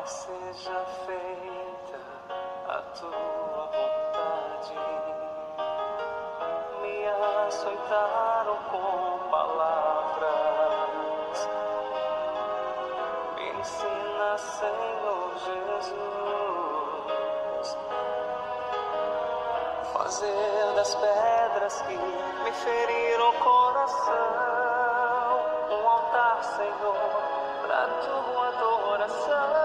Seja feita a tua vontade. Me açoitaram com palavras. Me ensina, Senhor Jesus, fazer das pedras que me feriram o coração um altar, Senhor, para tua adoração.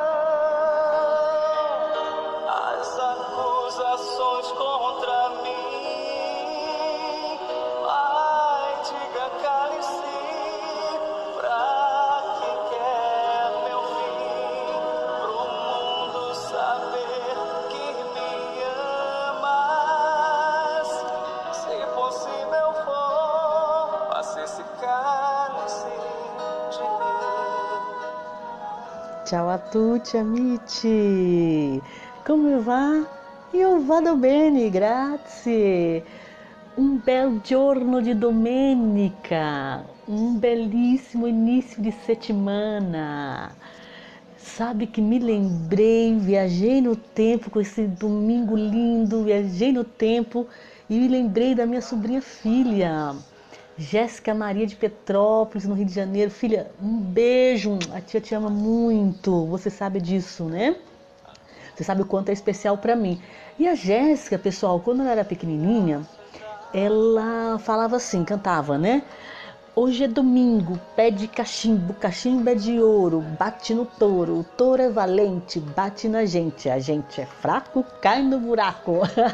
As acusações contra mim, ai, diga, cale-se, pra que quer meu fim, pro mundo saber que me amas. Se possível for, passe esse cálice de mim. Ciao a tutti amici, come va? Io vado bene, grazie. Un bel giorno di domenica, um belíssimo início de semana. Sabe que me lembrei, viajei no tempo com esse domingo lindo, viajei no tempo e me lembrei da minha sobrinha filha, Jéssica Maria de Petrópolis, no Rio de Janeiro. Filha, um beijo, a tia te ama muito, você sabe disso, né? Você sabe o quanto é especial para mim. E a Jéssica, pessoal, quando ela era pequenininha, ela falava assim, cantava, né? Hoje é domingo, pé de cachimbo, cachimbo é de ouro, bate no touro, o touro é valente, bate na gente, a gente é fraco, cai no buraco.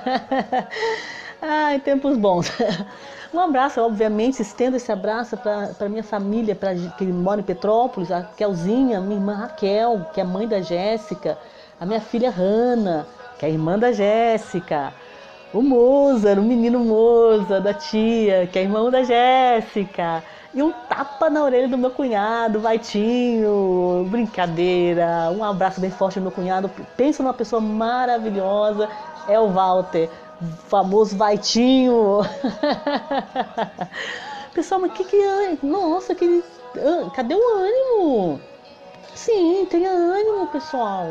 Ai, tempos bons. Um abraço, obviamente, estendo esse abraço para minha família, que mora em Petrópolis, a Kelzinha, minha irmã Raquel, que é mãe da Jéssica, a minha filha Hanna, que é irmã da Jéssica, o Mozart, o menino Mozart da tia, que é irmão da Jéssica, e um tapa na orelha do meu cunhado, Vaitinho, brincadeira, um abraço bem forte do meu cunhado, pensa numa pessoa maravilhosa, é o Walter, o famoso Vaitinho. Pessoal, mas nossa, cadê o ânimo? Sim, tenha ânimo, pessoal,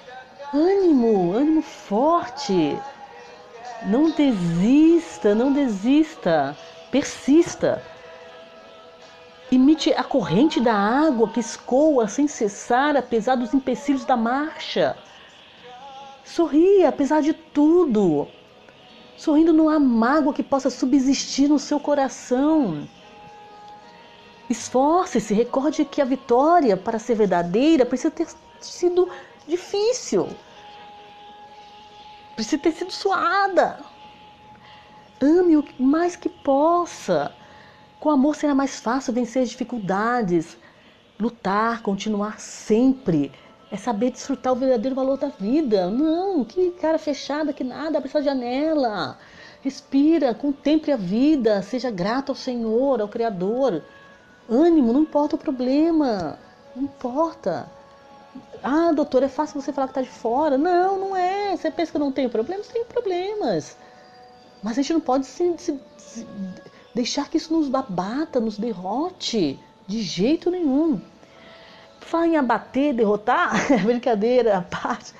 ânimo forte. Não desista, não desista, persista. Imite a corrente da água que escoa sem cessar, apesar dos empecilhos da marcha. Sorria, apesar de tudo. Sorrindo não há mágoa que possa subsistir no seu coração. Esforce-se, recorde que a vitória, para ser verdadeira, precisa ter sido difícil. Precisa ter sido suada. Ame o mais que possa. Com amor será mais fácil vencer as dificuldades. Lutar, continuar sempre. É saber desfrutar o verdadeiro valor da vida. Não, que cara fechada, que nada, abre essa janela. Respira, contemple a vida. Seja grato ao Senhor, ao Criador. Ânimo, não importa o problema. Não importa. Ah, doutor, é fácil você falar que está de fora. Não, não é. Você pensa que eu não tenho problemas? Tem problemas. Mas a gente não pode deixar que isso nos abata, nos derrote. De jeito nenhum. Falar em abater, derrotar, brincadeira, a parte.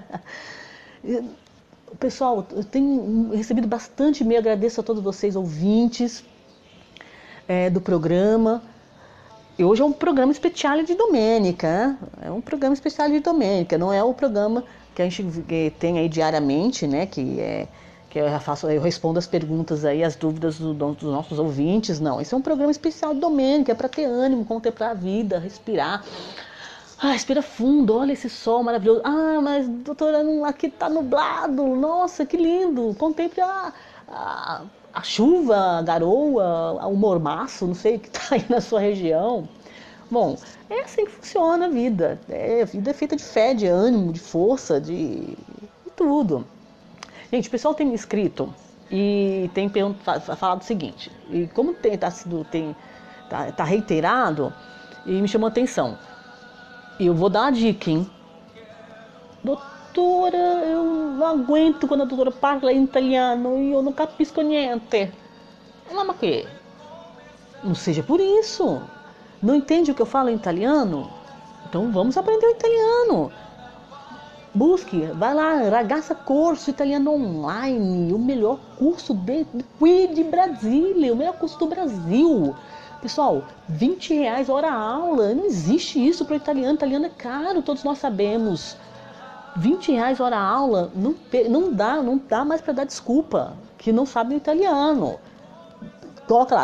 Pessoal, eu tenho recebido bastante e-mail, agradeço a todos vocês, ouvintes do programa. E hoje é um programa especial de Domênica, é um programa especial de Domênica, não é o programa que a gente tem aí diariamente, né, que eu respondo as perguntas aí, as dúvidas dos nossos ouvintes, não. Esse é um programa especial de Domênica, é para ter ânimo, contemplar a vida, respirar. Ah, respira fundo, olha esse sol maravilhoso. Ah, mas doutora, aqui tá nublado, nossa, que lindo. Contemple a chuva, a garoa, o mormaço, não sei o que está aí na sua região. Bom, é assim que funciona a vida. A vida é feita de fé, de ânimo, de força, de tudo. Gente, o pessoal tem me escrito e tem falado o seguinte, e como tá reiterado, e me chamou a atenção. E eu vou dar uma dica, hein? Doutora, eu não aguento quando a doutora parla em italiano e eu não capisco niente. Mas que? Não seja por isso. Não entende o que eu falo em italiano? Então vamos aprender o italiano. Busque, vai lá, Ragazza Corso Italiano Online, o melhor curso de Brasília, o melhor curso do Brasil. Pessoal, R$ 20 hora aula, não existe isso para o italiano, italiano é caro, todos nós sabemos. R$ 20 hora aula, não dá mais para dar desculpa, que não sabe o italiano. Coloca lá,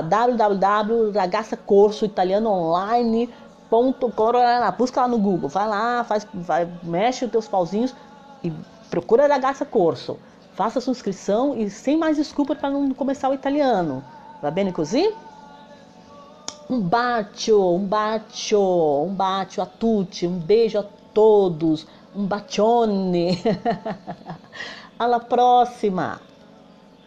www.ragazzacorsoitalianoonline.com, busca lá no Google, vai lá, mexe os teus pauzinhos e procura Ragazza Corso. Faça a sua inscrição e sem mais desculpa para não começar o italiano. Va bene così? Um bacio a tutti, um beijo a todos, um bacione. Alla prossima!